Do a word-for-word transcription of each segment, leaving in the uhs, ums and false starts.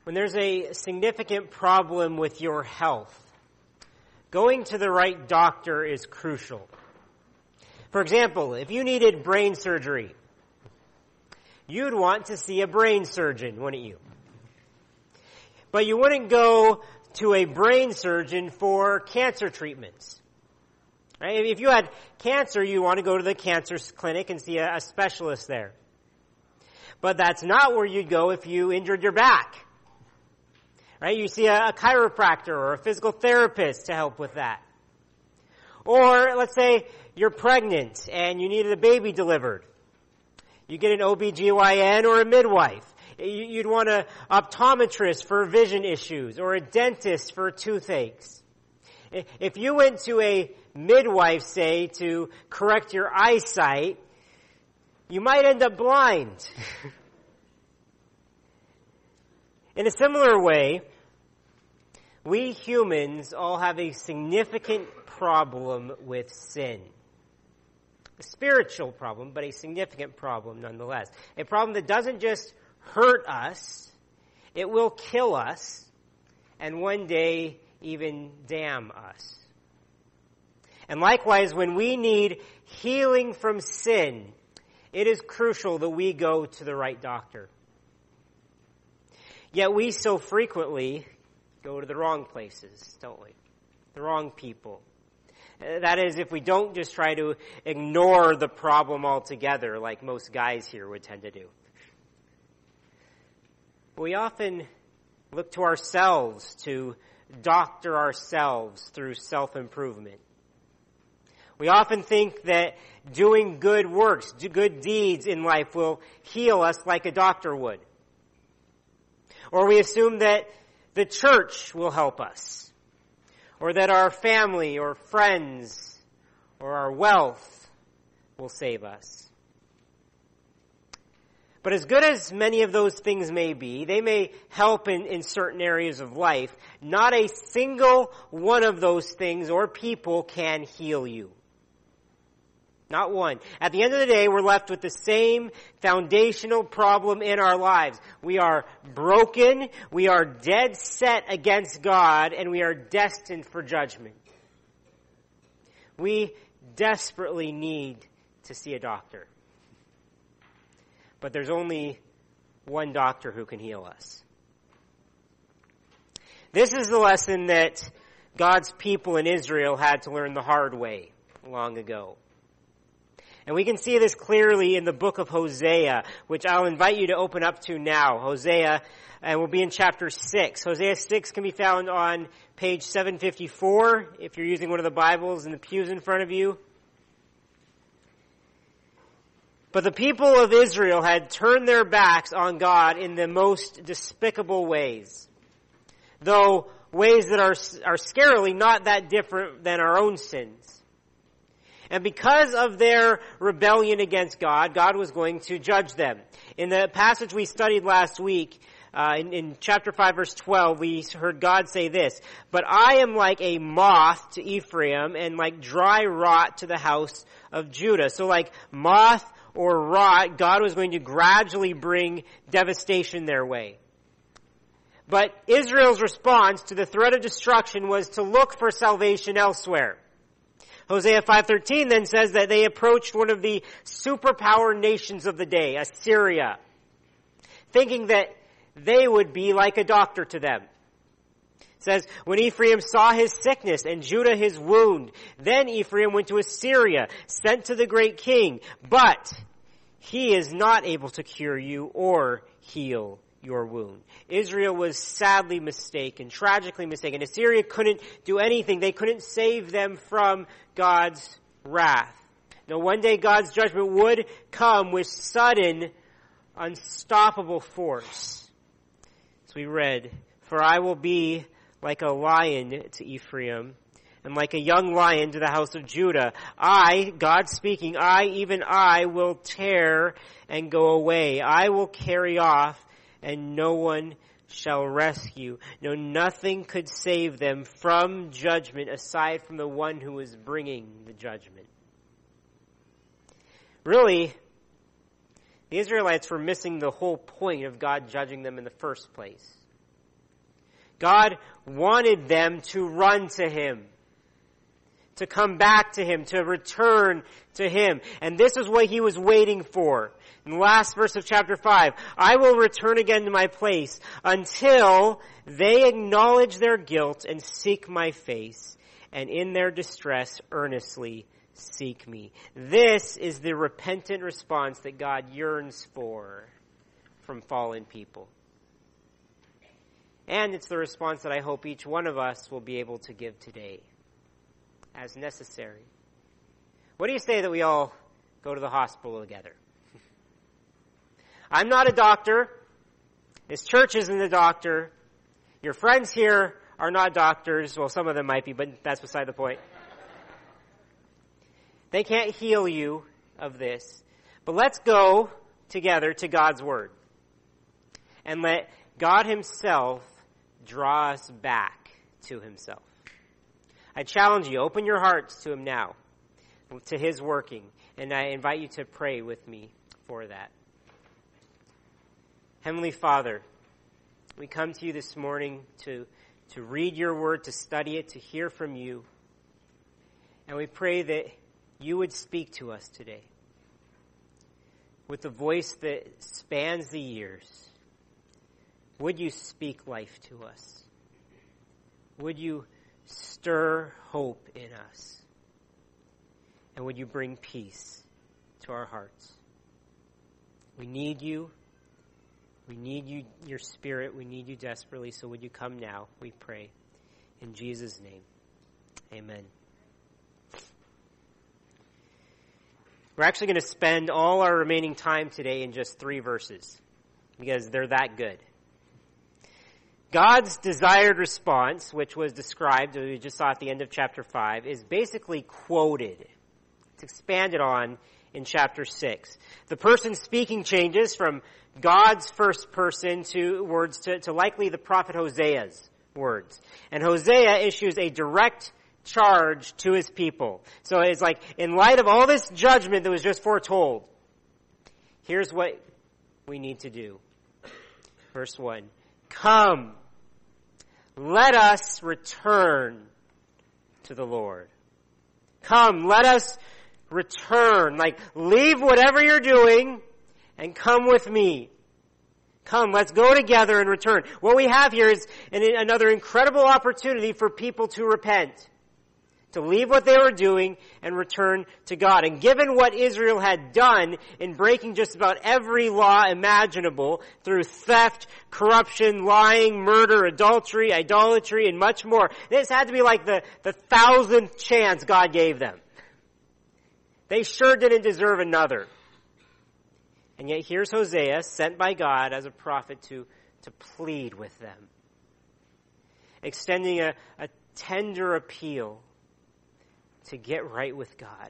When there's a significant problem with your health, going to the right doctor is crucial. For example, if you needed brain surgery, you'd want to see a brain surgeon, wouldn't you? But you wouldn't go to a brain surgeon for cancer treatments. Right? If you had cancer, you want to go to the cancer clinic and see a, a specialist there. But that's not where you'd go if you injured your back. Right? You see a, a chiropractor or a physical therapist to help with that. Or let's say you're pregnant and you needed a baby delivered. You get an O B G Y N or a midwife. You'd want an optometrist for vision issues or a dentist for toothaches. If you went to a midwife, say, to correct your eyesight, you might end up blind. In a similar way, we humans all have a significant problem with sin. A spiritual problem, but a significant problem nonetheless. A problem that doesn't just hurt us, it will kill us, and one day even damn us. And likewise, when we need healing from sin, it is crucial that we go to the right doctor. Yet we so frequently go to the wrong places, don't we? The wrong people. That is, if we don't just try to ignore the problem altogether, like most guys here would tend to do. We often look to ourselves to doctor ourselves through self-improvement. We often think that doing good works, good deeds in life will heal us like a doctor would. Or we assume that the church will help us, or that our family or friends or our wealth will save us. But as good as many of those things may be, they may help in, in certain areas of life. Not a single one of those things or people can heal you. Not one. At the end of the day, we're left with the same foundational problem in our lives. We are broken, we are dead set against God, and we are destined for judgment. We desperately need to see a doctor. But there's only one doctor who can heal us. This is the lesson that God's people in Israel had to learn the hard way long ago. And we can see this clearly in the book of Hosea, which I'll invite you to open up to now. Hosea, and we'll be in chapter six. Hosea six can be found on page seven fifty-four, if you're using one of the Bibles in the pews in front of you. But the people of Israel had turned their backs on God in the most despicable ways. Though ways that are, are scarily not that different than our own sins. And because of their rebellion against God, God was going to judge them. In the passage we studied last week, uh, in, in chapter five, verse twelve, we heard God say this, "But I am like a moth to Ephraim and like dry rot to the house of Judah." So like moth or rot, God was going to gradually bring devastation their way. But Israel's response to the threat of destruction was to look for salvation elsewhere. Hosea five thirteen then says that they approached one of the superpower nations of the day, Assyria, thinking that they would be like a doctor to them. It says, "When Ephraim saw his sickness and Judah his wound, then Ephraim went to Assyria, sent to the great king, but he is not able to cure you or heal your wound." Israel was sadly mistaken, tragically mistaken. Assyria couldn't do anything. They couldn't save them from God's wrath. Now, one day God's judgment would come with sudden, unstoppable force. As we read, "For I will be like a lion to Ephraim, and like a young lion to the house of Judah. I," God speaking, "I, even I, will tear and go away. I will carry off, and no one shall rescue." No, nothing could save them from judgment aside from the one who was bringing the judgment. Really, the Israelites were missing the whole point of God judging them in the first place. God wanted them to run to him, to come back to him, to return to him. And this is what he was waiting for. In the last verse of chapter five, I will return again to my place until they acknowledge their guilt and seek my face, and in their distress earnestly seek me. This is the repentant response that God yearns for from fallen people. And it's the response that I hope each one of us will be able to give today as necessary. What do you say that we all go to the hospital together? I'm not a doctor. This church isn't a doctor. Your friends here are not doctors. Well, some of them might be, but that's beside the point. They can't heal you of this. But let's go together to God's Word and let God himself draw us back to himself. I challenge you, open your hearts to him now, to his working, and I invite you to pray with me for that. Heavenly Father, we come to you this morning to, to read your word, to study it, to hear from you. And we pray that you would speak to us today with a voice that spans the years. Would you speak life to us? Would you stir hope in us? And would you bring peace to our hearts? We need you. We need you, your Spirit. We need you desperately. So would you come now, we pray. In Jesus' name, amen. We're actually going to spend all our remaining time today in just three verses because they're that good. God's desired response, which was described, as we just saw at the end of chapter five, is basically quoted. It's expanded on in chapter six. The person speaking changes from God's first person to words to, to likely the prophet Hosea's words. And Hosea issues a direct charge to his people. So it's like, in light of all this judgment that was just foretold, here's what we need to do. Verse one. Come, let us return to the Lord. Come, let us return. Like, leave whatever you're doing and come with me. Come, let's go together and return. What we have here is an, another incredible opportunity for people to repent, to leave what they were doing and return to God. And given what Israel had done in breaking just about every law imaginable through theft, corruption, lying, murder, adultery, idolatry, and much more, this had to be like the, the thousandth chance God gave them. They sure didn't deserve another. And yet here's Hosea, sent by God as a prophet to, to plead with them, extending a, a tender appeal to get right with God.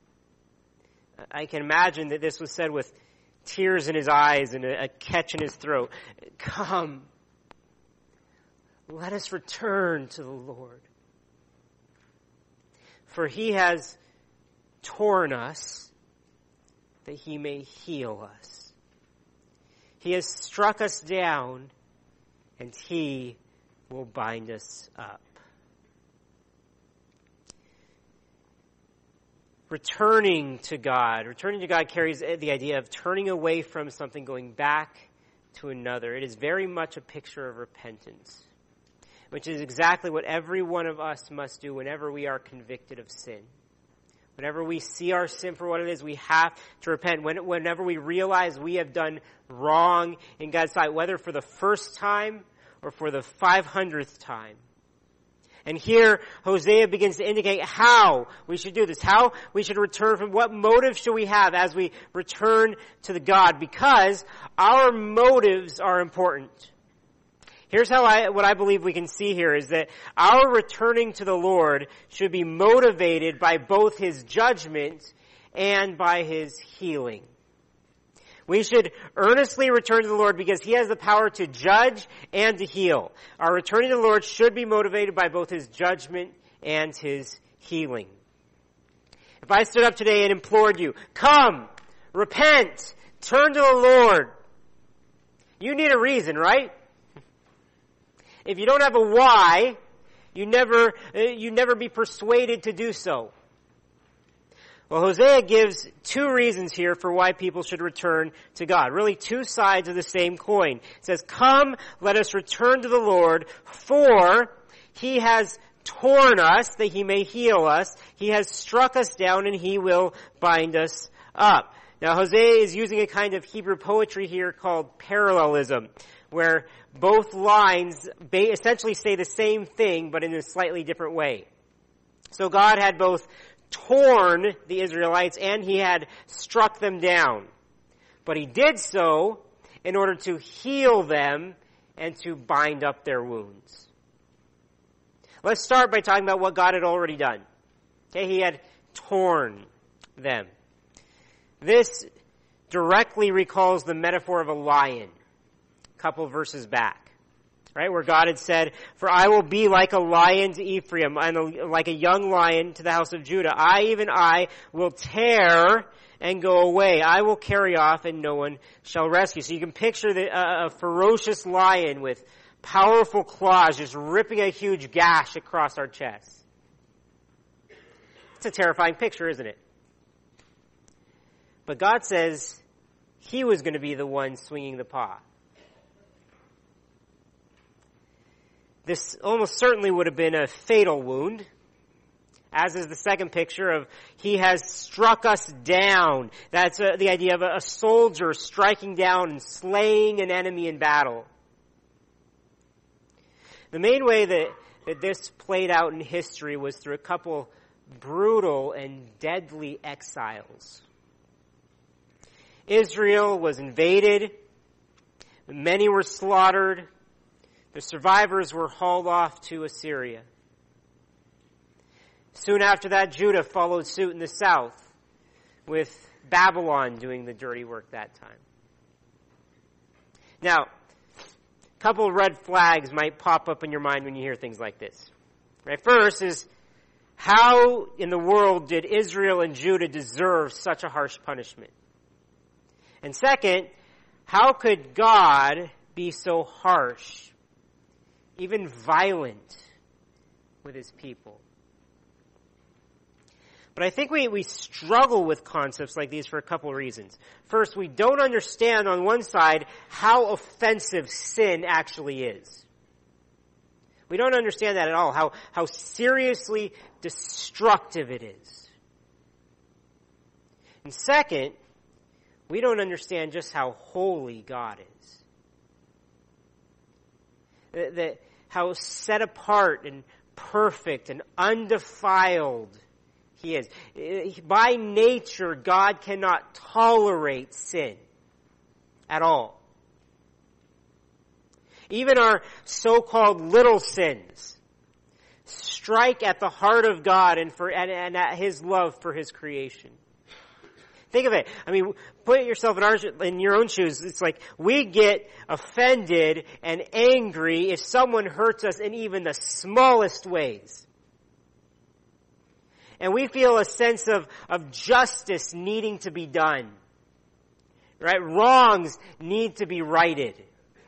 I can imagine that this was said with tears in his eyes and a, a catch in his throat. Come, let us return to the Lord. For he has torn us that he may heal us. He has struck us down and he will bind us up. Returning to God. Returning to God carries the idea of turning away from something, going back to another. It is very much a picture of repentance, which is exactly what every one of us must do whenever we are convicted of sin. Whenever we see our sin for what it is, we have to repent. When, whenever we realize we have done wrong in God's sight, whether for the first time or for the five hundredth time. And here, Hosea begins to indicate how we should do this, how we should return from, what motive should we have as we return to the God, because our motives are important. Here's how I, what I believe we can see here is that our returning to the Lord should be motivated by both his judgment and by his healing. We should earnestly return to the Lord because he has the power to judge and to heal. Our returning to the Lord should be motivated by both his judgment and his healing. If I stood up today and implored you, come, repent, turn to the Lord, you need a reason, right? If you don't have a why, you never, you never be persuaded to do so. Well, Hosea gives two reasons here for why people should return to God. Really two sides of the same coin. It says, come, let us return to the Lord, for he has torn us that he may heal us. He has struck us down and he will bind us up. Now, Hosea is using a kind of Hebrew poetry here called parallelism, where both lines essentially say the same thing, but in a slightly different way. So God had both torn the Israelites and he had struck them down. But he did so in order to heal them and to bind up their wounds. Let's start by talking about what God had already done. Okay, he had torn them. This directly recalls the metaphor of a lion, a couple verses back. Right, where God had said, for I will be like a lion to Ephraim, and a, like a young lion to the house of Judah. I, even I, will tear and go away. I will carry off, and no one shall rescue. So you can picture the, uh, a ferocious lion with powerful claws just ripping a huge gash across our chest. It's a terrifying picture, isn't it? But God says he was going to be the one swinging the paw. This almost certainly would have been a fatal wound, as is the second picture of he has struck us down. That's uh, the idea of a, a soldier striking down and slaying an enemy in battle. The main way that, that this played out in history was through a couple brutal and deadly exiles. Israel was invaded. Many were slaughtered. The survivors were hauled off to Assyria. Soon after that, Judah followed suit in the south, with Babylon doing the dirty work that time. Now, a couple of red flags might pop up in your mind when you hear things like this. Right? First is, how in the world did Israel and Judah deserve such a harsh punishment? And second, how could God be so harsh, even violent, with his people? But I think we, we struggle with concepts like these for a couple of reasons. First, we don't understand on one side how offensive sin actually is. We don't understand that at all, how, how seriously destructive it is. And second, we don't understand just how holy God is. That, that how set apart and perfect and undefiled he is. By nature, God cannot tolerate sin at all. Even our so-called little sins strike at the heart of God and for and, and at his love for his creation. Think of it. I mean, put yourself in our in your own shoes. It's like we get offended and angry if someone hurts us in even the smallest ways. And we feel a sense of, of justice needing to be done. Right? Wrongs need to be righted.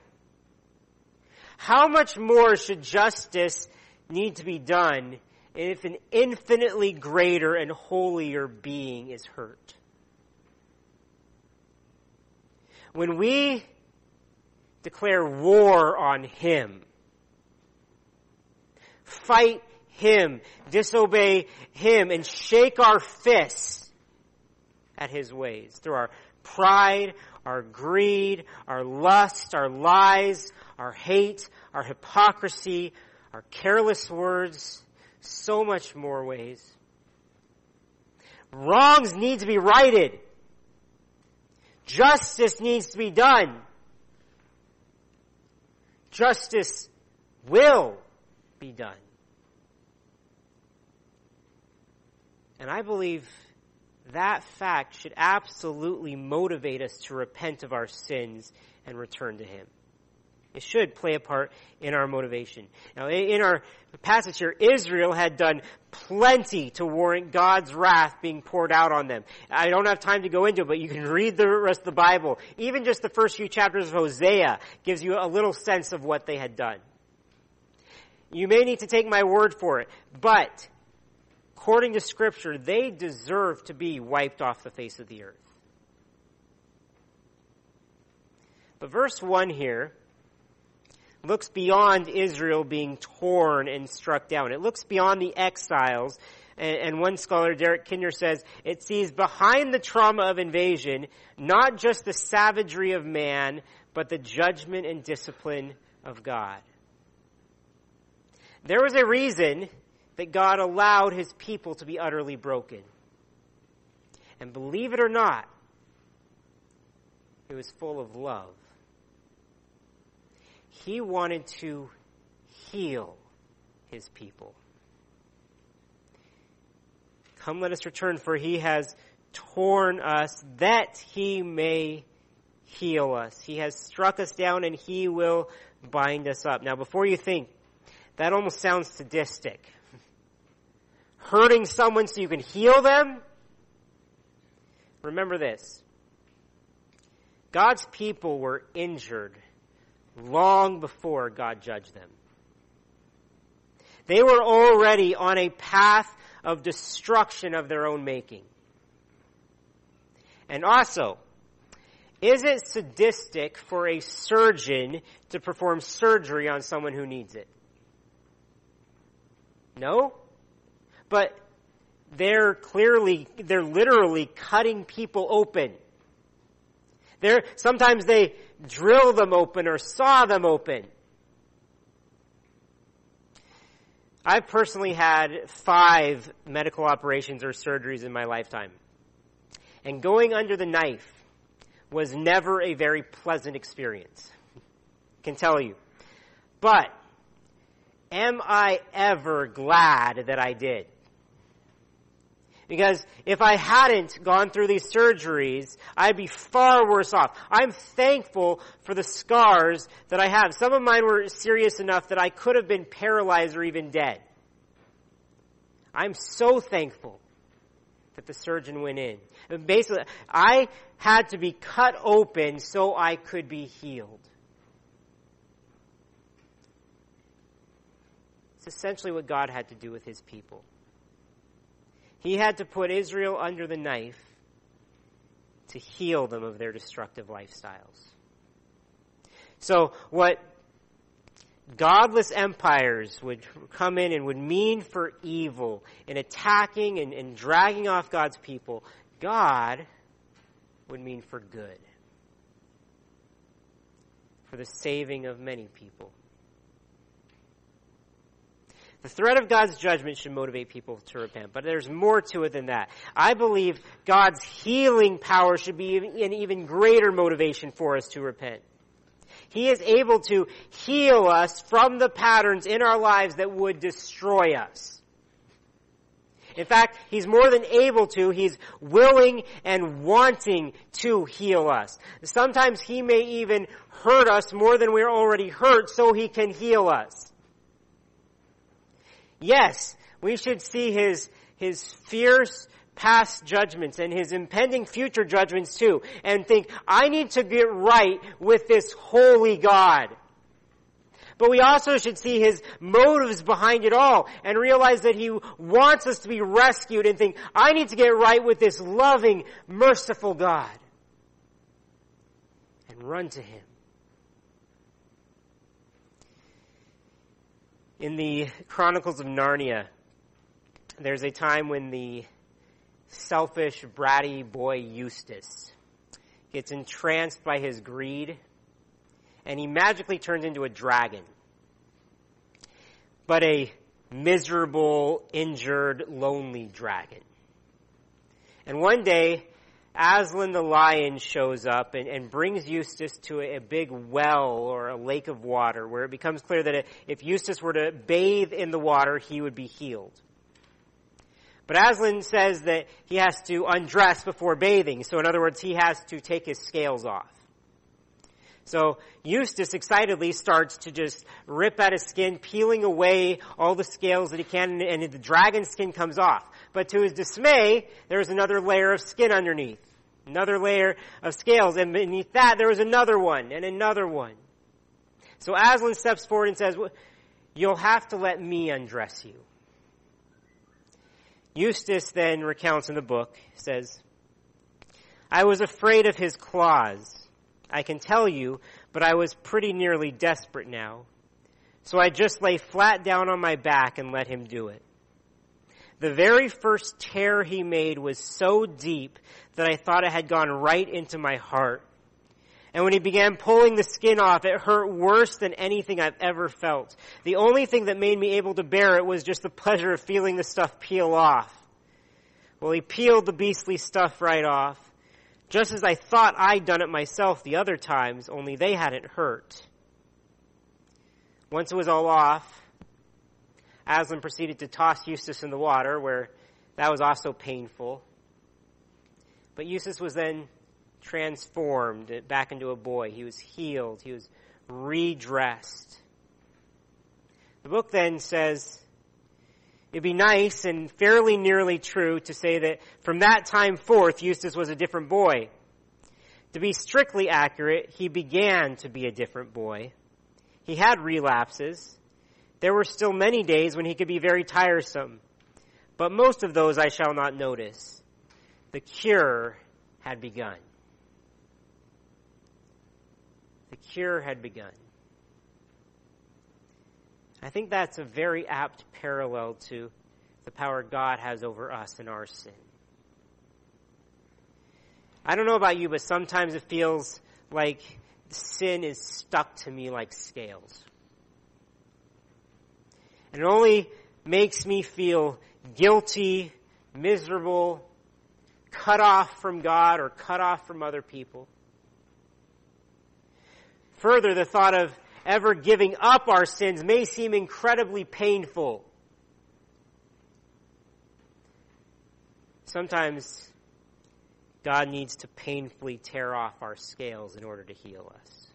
How much more should justice need to be done if an infinitely greater and holier being is hurt? When we declare war on him, fight him, disobey him, and shake our fists at his ways through our pride, our greed, our lust, our lies, our hate, our hypocrisy, our careless words, so much more ways. Wrongs need to be righted. Justice needs to be done. Justice will be done. And I believe that fact should absolutely motivate us to repent of our sins and return to him. It should play a part in our motivation. Now, in our passage here, Israel had done plenty to warrant God's wrath being poured out on them. I don't have time to go into it, but you can read the rest of the Bible. Even just the first few chapters of Hosea gives you a little sense of what they had done. You may need to take my word for it, but according to Scripture, they deserve to be wiped off the face of the earth. But verse one here looks beyond Israel being torn and struck down. It looks beyond the exiles. And, and one scholar, Derek Kinder, says, it sees behind the trauma of invasion, not just the savagery of man, but the judgment and discipline of God. There was a reason that God allowed his people to be utterly broken. And believe it or not, it was full of love. He wanted to heal his people. Come, let us return, for he has torn us that he may heal us. He has struck us down and he will bind us up. Now, before you think, that almost sounds sadistic. Hurting someone so you can heal them? Remember this. God's people were injured long before God judged them. They were already on a path of destruction of their own making. And also, is it sadistic for a surgeon to perform surgery on someone who needs it? No? But they're clearly, they're literally cutting people open. They're, sometimes they drill them open or saw them open. I've personally had five medical operations or surgeries in my lifetime. And going under the knife was never a very pleasant experience. I can tell you. But am I ever glad that I did? Because if I hadn't gone through these surgeries, I'd be far worse off. I'm thankful for the scars that I have. Some of mine were serious enough that I could have been paralyzed or even dead. I'm so thankful that the surgeon went in. Basically, I had to be cut open so I could be healed. It's essentially what God had to do with his people. He had to put Israel under the knife to heal them of their destructive lifestyles. So what godless empires would come in and would mean for evil in attacking and, and dragging off God's people, God would mean for good, for the saving of many people. The threat of God's judgment should motivate people to repent, but there's more to it than that. I believe God's healing power should be an even greater motivation for us to repent. He is able to heal us from the patterns in our lives that would destroy us. In fact, he's more than able to. He's willing and wanting to heal us. Sometimes he may even hurt us more than we're already hurt so he can heal us. Yes, we should see his, his fierce past judgments and his impending future judgments too, and think, I need to get right with this holy God. But we also should see his motives behind it all and realize that he wants us to be rescued and think, I need to get right with this loving, merciful God. And run to him. In the Chronicles of Narnia, there's a time when the selfish, bratty boy Eustace gets entranced by his greed, and he magically turns into a dragon. But a miserable, injured, lonely dragon. And one day, Aslan the lion shows up and, and brings Eustace to a, a big well or a lake of water where it becomes clear that if Eustace were to bathe in the water, he would be healed. But Aslan says that he has to undress before bathing. So in other words, he has to take his scales off. So Eustace excitedly starts to just rip at his skin, peeling away all the scales that he can, and the dragon skin comes off. But to his dismay, there's another layer of skin underneath. Another layer of scales. And beneath that, there was another one and another one. So Aslan steps forward and says, you'll have to let me undress you. Eustace then recounts in the book, says, I was afraid of his claws. I can tell you, but I was pretty nearly desperate now. So I just lay flat down on my back and let him do it. The very first tear he made was so deep that I thought it had gone right into my heart. And when he began pulling the skin off, it hurt worse than anything I've ever felt. The only thing that made me able to bear it was just the pleasure of feeling the stuff peel off. Well, he peeled the beastly stuff right off, just as I thought I'd done it myself the other times, only they hadn't hurt. Once it was all off, Aslan proceeded to toss Eustace in the water, where that was also painful. But Eustace was then transformed back into a boy. He was healed. He was redressed. The book then says, it'd be nice and fairly nearly true to say that from that time forth, Eustace was a different boy. To be strictly accurate, he began to be a different boy. He had relapses. There were still many days when he could be very tiresome, but most of those I shall not notice. The cure had begun. The cure had begun. I think that's a very apt parallel to the power God has over us in our sin. I don't know about you, but sometimes it feels like sin is stuck to me like scales. And it only makes me feel guilty, miserable, cut off from God or cut off from other people. Further, the thought of ever giving up our sins may seem incredibly painful. Sometimes God needs to painfully tear off our scales in order to heal us.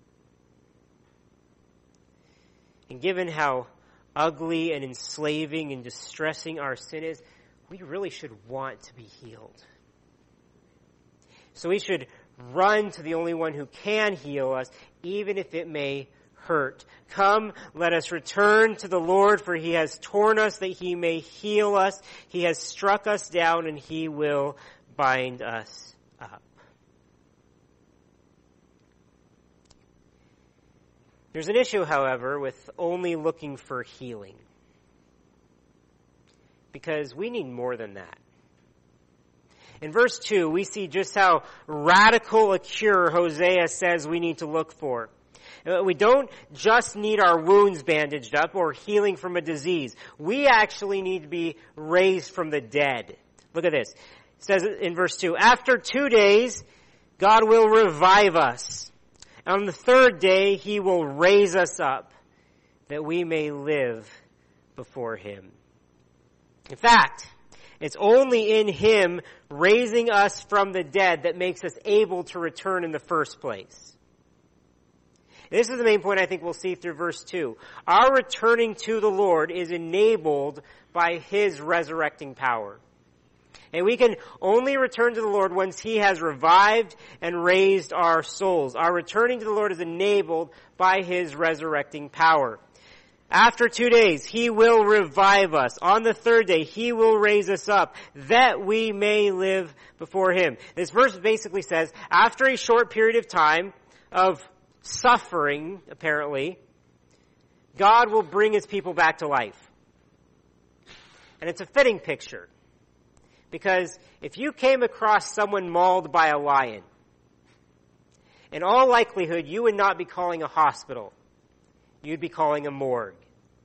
And given how ugly and enslaving and distressing our sin is, we really should want to be healed. So we should run to the only one who can heal us, even if it may hurt. Come, let us return to the Lord, for he has torn us that he may heal us. He has struck us down, and he will bind us up. There's an issue, however, with only looking for healing. Because we need more than that. In verse two, we see just how radical a cure Hosea says we need to look for. We don't just need our wounds bandaged up or healing from a disease. We actually need to be raised from the dead. Look at this. It says in verse two, after two days, God will revive us. On the third day, he will raise us up that we may live before him. In fact, it's only in him raising us from the dead that makes us able to return in the first place. This is the main point I think we'll see through verse two. Our returning to the Lord is enabled by his resurrecting power. And we can only return to the Lord once he has revived and raised our souls. Our returning to the Lord is enabled by his resurrecting power. After two days, he will revive us. On the third day, he will raise us up that we may live before him. This verse basically says, after a short period of time of suffering, apparently, God will bring his people back to life. And it's a fitting picture. Because if you came across someone mauled by a lion, in all likelihood, you would not be calling a hospital. You'd be calling a morgue.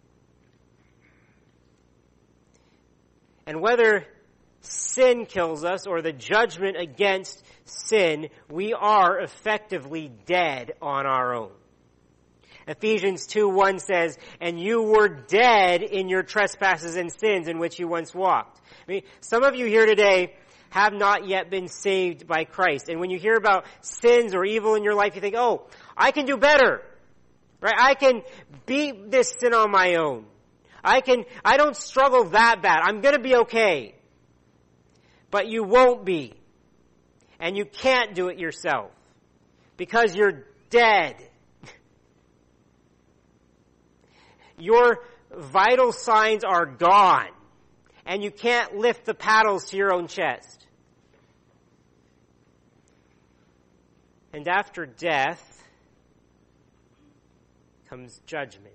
And whether sin kills us or the judgment against sin, we are effectively dead on our own. Ephesians two one says, and you were dead in your trespasses and sins in which you once walked. I mean, some of you here today have not yet been saved by Christ. And when you hear about sins or evil in your life, you think, oh, I can do better. Right? I can beat this sin on my own. I can, I don't struggle that bad. I'm gonna be okay. But you won't be. And you can't do it yourself. Because you're dead. your vital signs are gone, and you can't lift the paddles to your own chest. And after death comes judgment,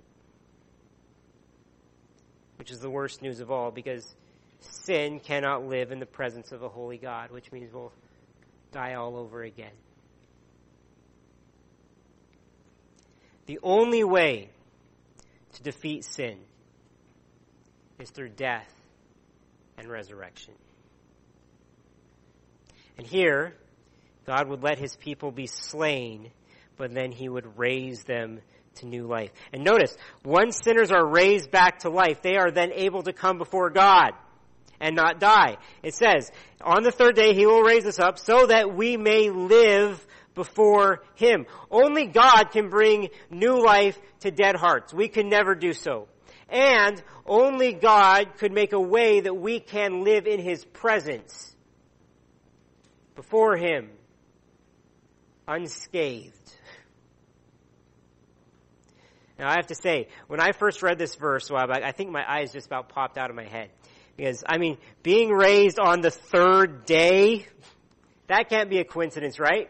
which is the worst news of all, because sin cannot live in the presence of a holy God, which means we'll die all over again. The only way to defeat sin is through death and resurrection. And here, God would let his people be slain, but then he would raise them to new life. And notice, once sinners are raised back to life, they are then able to come before God and not die. It says, on the third day he will raise us up so that we may live before him. Only God can bring new life to dead hearts. We can never do so. And only God could make a way that we can live in his presence before him unscathed. Now I have to say, when I first read this verse a while back, I think my eyes just about popped out of my head. Because, I mean, being raised on the third day, that can't be a coincidence, right?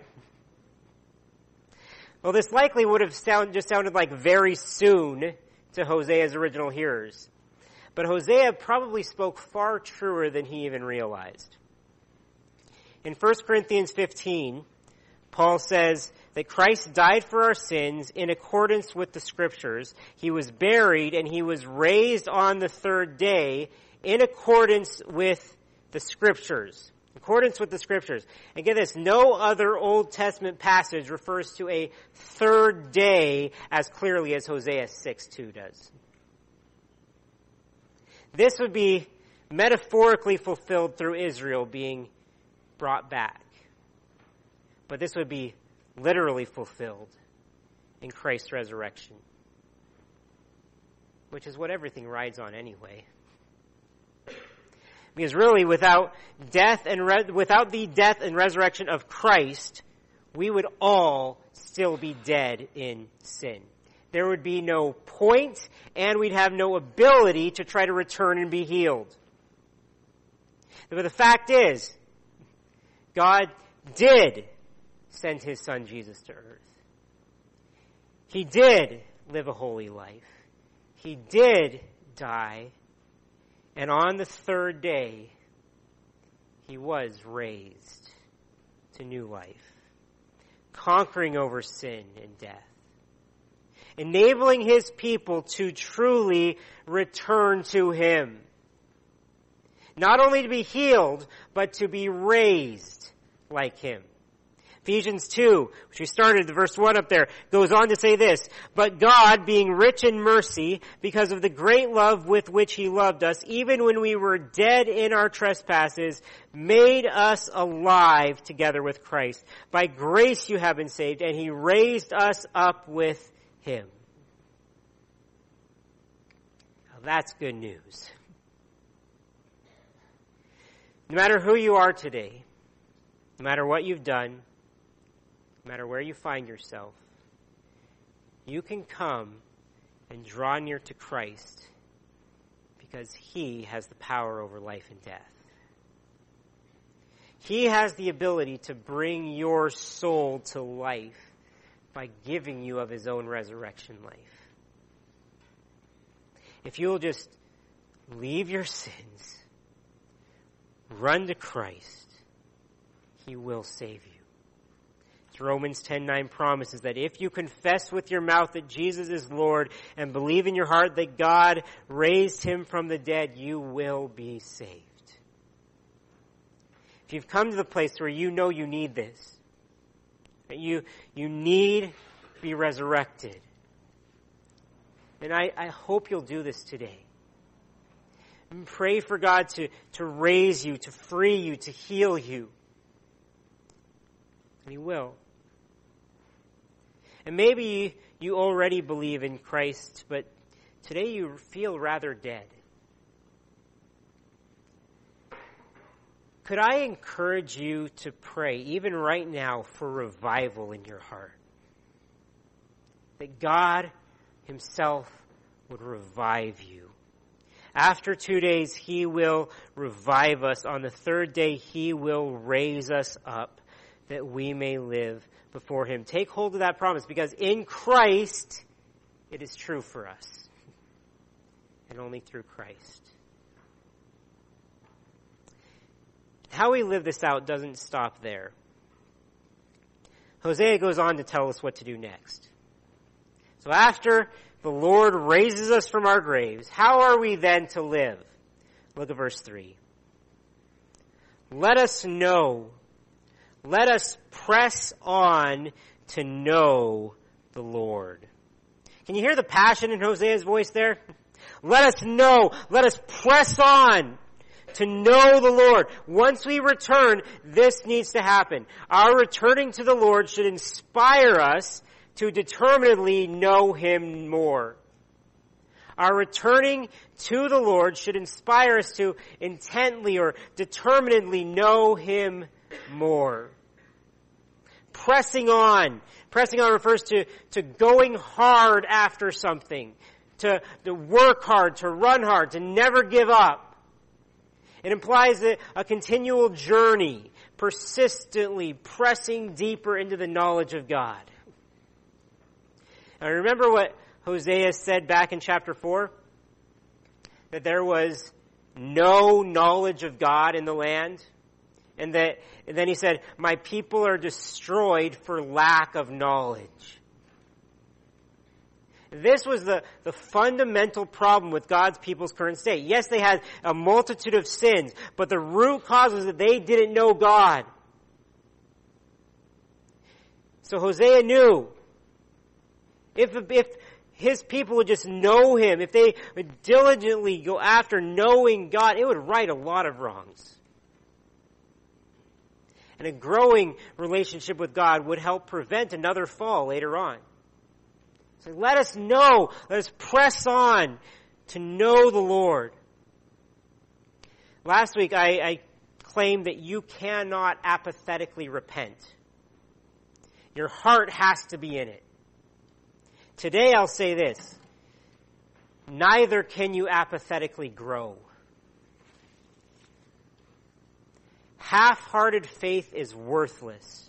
Well, this likely would have sound, just sounded like very soon to Hosea's original hearers. But Hosea probably spoke far truer than he even realized. In First Corinthians fifteen, Paul says that Christ died for our sins in accordance with the Scriptures. He was buried and he was raised on the third day in accordance with the Scriptures. In accordance with the Scriptures. And get this, no other Old Testament passage refers to a third day as clearly as Hosea six two does. This would be metaphorically fulfilled through Israel being brought back. But this would be literally fulfilled in Christ's resurrection, which is what everything rides on anyway. Because really, without death and re- without the death and resurrection of Christ, we would all still be dead in sin. There would be no point, and we'd have no ability to try to return and be healed. But the fact is, God did send his son Jesus to earth. He did live a holy life. He did die. And on the third day, he was raised to new life, conquering over sin and death, enabling his people to truly return to him. Not only to be healed, but to be raised like him. Ephesians two, which we started, the verse one up there, goes on to say this, but God, being rich in mercy, because of the great love with which he loved us, even when we were dead in our trespasses, made us alive together with Christ. By grace you have been saved, and he raised us up with him. Now that's good news. No matter who you are today, no matter what you've done, no matter where you find yourself, you can come and draw near to Christ because he has the power over life and death. He has the ability to bring your soul to life by giving you of his own resurrection life. If you'll just leave your sins, run to Christ, he will save you. Romans ten nine promises that if you confess with your mouth that Jesus is Lord and believe in your heart that God raised him from the dead, you will be saved. If you've come to the place where you know you need this, that you, you need to be resurrected, and I, I hope you'll do this today. And pray for God to, to raise you, to free you, to heal you. And he will. And maybe you already believe in Christ, but today you feel rather dead. Could I encourage you to pray, even right now, for revival in your heart? That God himself would revive you. After two days, he will revive us. On the third day, he will raise us up that we may live before him. Take hold of that promise, because in Christ, it is true for us. And only through Christ. How we live this out doesn't stop there. Hosea goes on to tell us what to do next. So after the Lord raises us from our graves, how are we then to live? Look at verse three. Let us know, let us press on to know the Lord. Can you hear the passion in Hosea's voice there? Let us know, let us press on to know the Lord. Once we return, this needs to happen. Our returning to the Lord should inspire us to determinedly know him more. Our returning to the Lord should inspire us to intently or determinedly know him more. Pressing on. Pressing on refers to, to going hard after something. To, to work hard, to run hard, to never give up. It implies a, a continual journey, persistently pressing deeper into the knowledge of God. Now remember what Hosea said back in chapter four? That there was no knowledge of God in the land. And that and then he said, my people are destroyed for lack of knowledge. This was the, the fundamental problem with God's people's current state. Yes, they had a multitude of sins, but the root cause was that they didn't know God. So Hosea knew if, if his people would just know him, if they would diligently go after knowing God, it would right a lot of wrongs. And a growing relationship with God would help prevent another fall later on. So let us know, let us press on to know the Lord. Last week I, I claimed that you cannot apathetically repent. Your heart has to be in it. Today I'll say this. Neither can you apathetically grow. Half-hearted faith is worthless.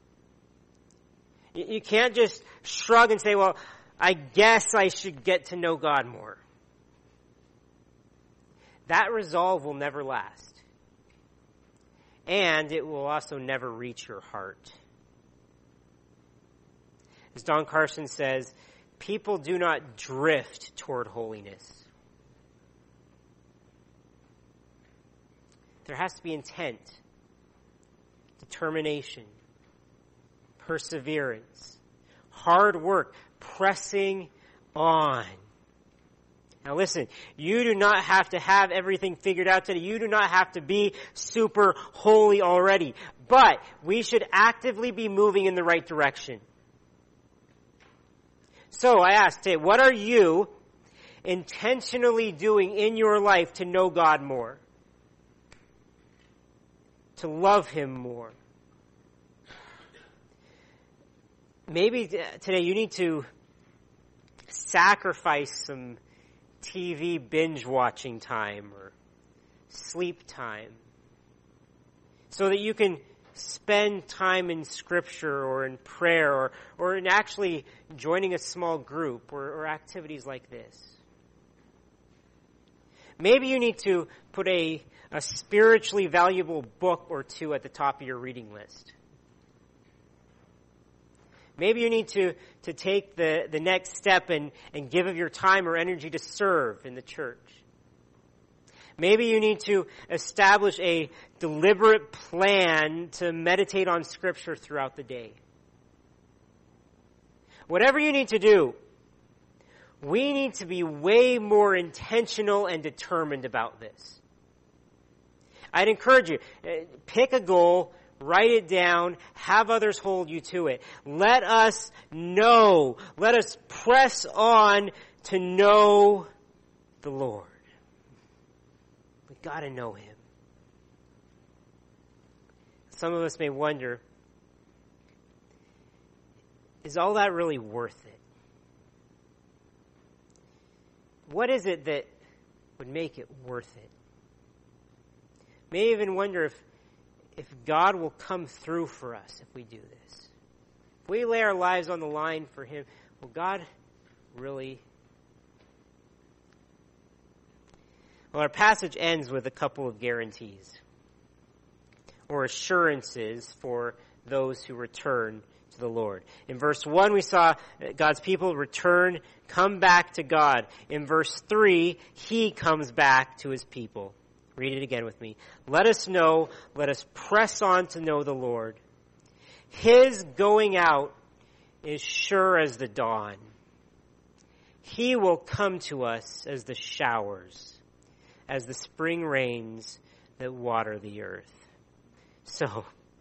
You, you can't just shrug and say, well, I guess I should get to know God more. That resolve will never last. And it will also never reach your heart. As Don Carson says, people do not drift toward holiness. There has to be intent, determination, perseverance, hard work, pressing on. Now listen, you do not have to have everything figured out today. You do not have to be super holy already. But we should actively be moving in the right direction. So I asked today, what are you intentionally doing in your life to know God more? To love him more? Maybe today you need to sacrifice some T V binge watching time or sleep time so that you can spend time in scripture or in prayer or, or in actually joining a small group or, or activities like this. Maybe you need to put a, a spiritually valuable book or two at the top of your reading list. Maybe you need to, to take the, the next step and, and give of your time or energy to serve in the church. Maybe you need to establish a deliberate plan to meditate on Scripture throughout the day. Whatever you need to do, we need to be way more intentional and determined about this. I'd encourage you, pick a goal, write it down, have others hold you to it. Let us know, let us press on to know the Lord. We've got to know him. Some of us may wonder, is all that really worth it? what is it that would make it worth it? May even wonder if, if God will come through for us if we do this. If we lay our lives on the line for Him, will God really? Well, our passage ends with a couple of guarantees or assurances for those who return to the Lord. In verse one, we saw God's people return, come back to God. In verse three, He comes back to His people. Read it again with me. Let us know, let us press on to know the Lord. His going out is sure as the dawn. He will come to us as the showers, as the spring rains that water the earth. So,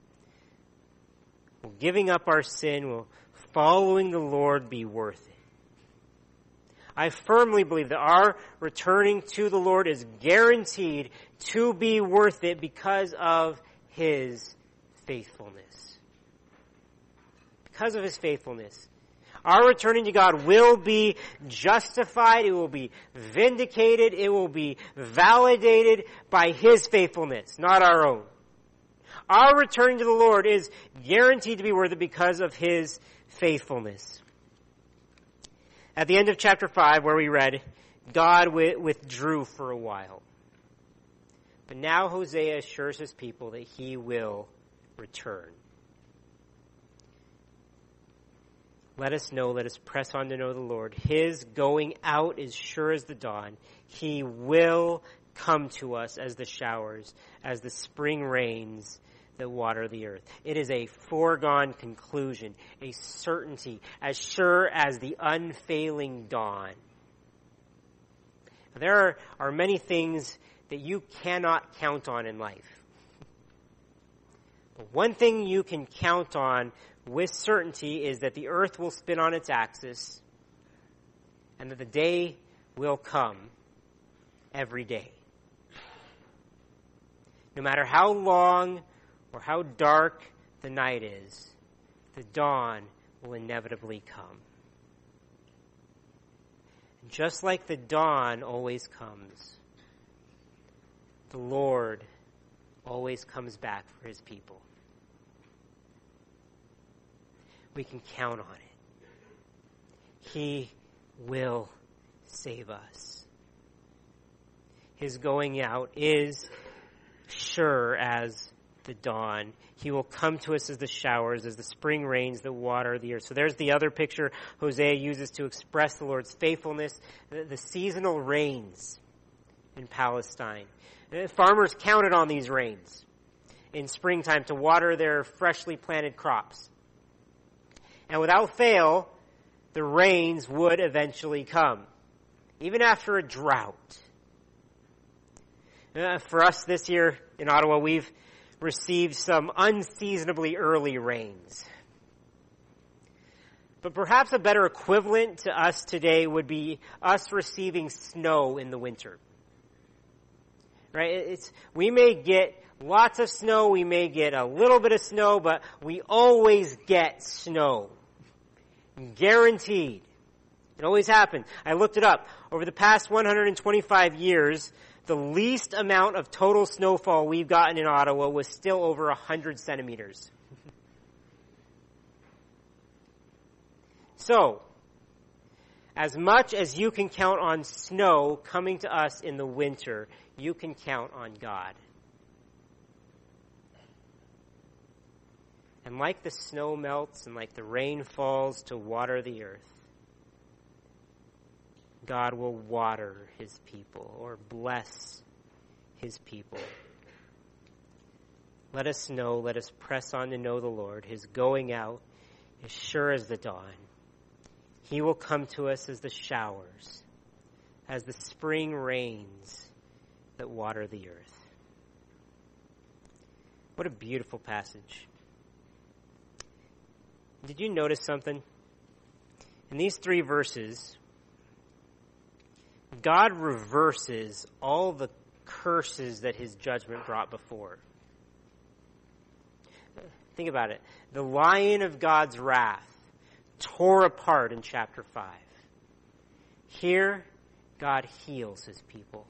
will giving up our sin, will following the Lord be worth it? I firmly believe that our returning to the Lord is guaranteed to be worth it because of His faithfulness. Because of His faithfulness. Our returning to God will be justified, it will be vindicated, it will be validated by His faithfulness, not our own. Our returning to the Lord is guaranteed to be worth it because of His faithfulness. At the end of chapter five, where we read, God withdrew for a while. But now Hosea assures his people that he will return. Let us know, let us press on to know the Lord. His going out is sure as the dawn. He will come to us as the showers, as the spring rains that water the earth. It is a foregone conclusion, a certainty, as sure as the unfailing dawn. There are, are many things that you cannot count on in life. But one thing you can count on with certainty is that the earth will spin on its axis and that the day will come every day. No matter how long or how dark the night is, the dawn will inevitably come. And just like the dawn always comes, the Lord always comes back for His people. We can count on it. He will save us. His going out is sure as the dawn. He will come to us as the showers, as the spring rains that water the earth. So there's the other picture Hosea uses to express the Lord's faithfulness, the, the seasonal rains in Palestine. And farmers counted on these rains in springtime to water their freshly planted crops. And without fail, the rains would eventually come, even after a drought. Uh, for us this year in Ottawa, we've received some unseasonably early rains. But perhaps a better equivalent to us today would be us receiving snow in the winter. Right? It's, we may get lots of snow, we may get a little bit of snow, but we always get snow. Guaranteed. It always happens. I looked it up. Over the past one hundred twenty-five years, the least amount of total snowfall we've gotten in Ottawa was still over one hundred centimeters. So, as much as you can count on snow coming to us in the winter, you can count on God. And like the snow melts and like the rain falls to water the earth, God will water His people or bless His people. Let us know, let us press on to know the Lord. His going out is sure as the dawn. He will come to us as the showers, as the spring rains that water the earth. What a beautiful passage. Did you notice something? In these three verses, God reverses all the curses that His judgment brought before. Think about it. The lion of God's wrath tore apart in chapter five. Here, God heals his people.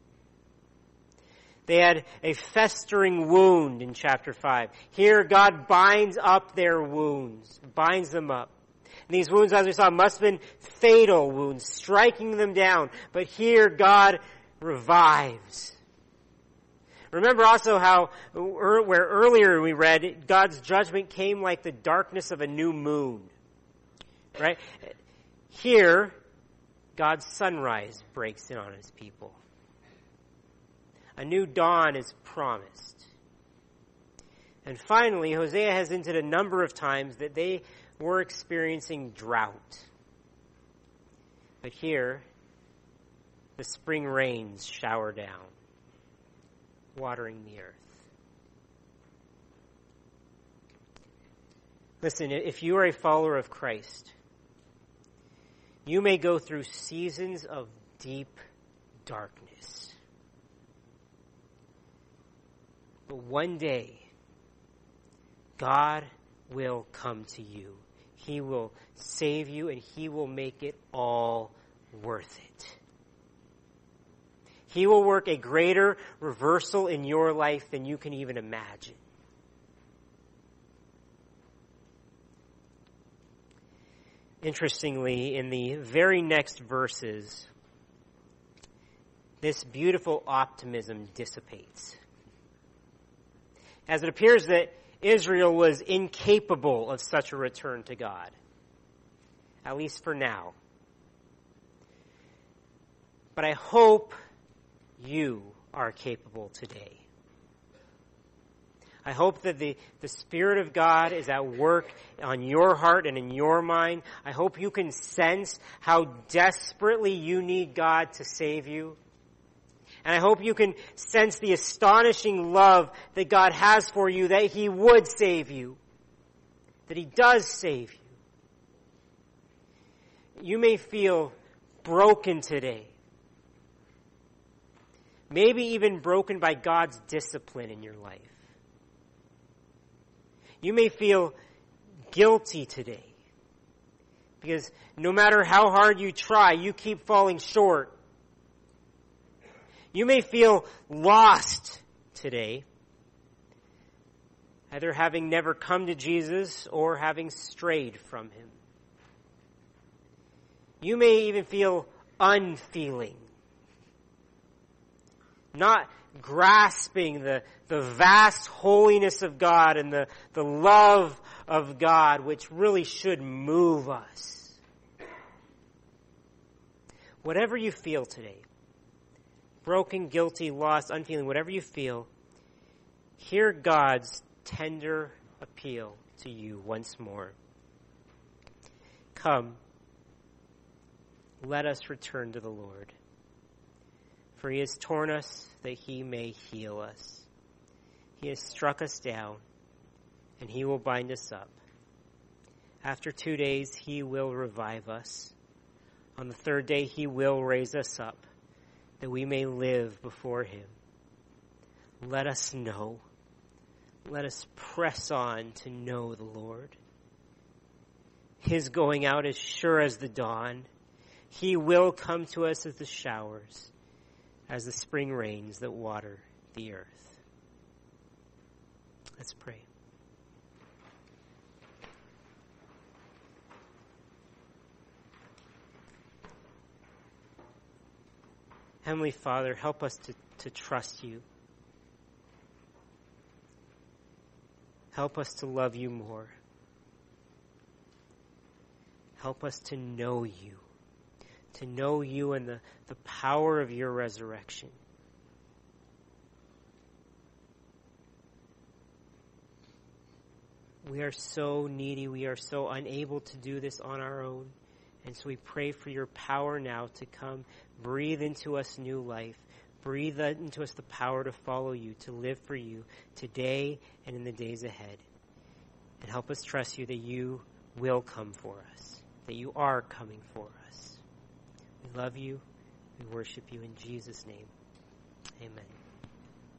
They had a festering wound in chapter five. Here, God binds up their wounds, binds them up. And these wounds, as we saw, must have been fatal wounds, striking them down. But here, God revives. Remember also how, where earlier we read, God's judgment came like the darkness of a new moon. Right? Here, God's sunrise breaks in on his people. A new dawn is promised. And finally, Hosea has hinted a number of times that they were experiencing drought. But here, the spring rains shower down, watering the earth. Listen, if you are a follower of Christ, you may go through seasons of deep darkness. But one day, God will come to you. He will save you, and he will make it all worth it. He will work a greater reversal in your life than you can even imagine. Interestingly, in the very next verses, this beautiful optimism dissipates, as it appears that Israel was incapable of such a return to God, at least for now. But I hope you are capable today. I hope that the, the Spirit of God is at work on your heart and in your mind. I hope you can sense how desperately you need God to save you. And I hope you can sense the astonishing love that God has for you, that he would save you, that he does save you. You may feel broken today. Maybe even broken by God's discipline in your life. You may feel guilty today because no matter how hard you try, you keep falling short. You may feel lost today, either having never come to Jesus or having strayed from him. You may even feel unfeeling, not grasping the, the vast holiness of God and the, the love of God, which really should move us. Whatever you feel today, broken, guilty, lost, unfeeling, whatever you feel, hear God's tender appeal to you once more. Come, let us return to the Lord. For he has torn us that he may heal us. He has struck us down, and he will bind us up. After two days, he will revive us. On the third day, he will raise us up, that we may live before him. Let us know. Let us press on to know the Lord. His going out is sure as the dawn. He will come to us as the showers, as the spring rains that water the earth. Let's pray. Heavenly Father, help us to, to trust you. Help us to love you more. Help us to know you. To know you and the, the power of your resurrection. We are so needy. We are so unable to do this on our own. And so we pray for your power now to come, breathe into us new life, breathe into us the power to follow you, to live for you today and in the days ahead. And help us trust you that you will come for us, that you are coming for us. We love you. We worship you in Jesus' name. Amen.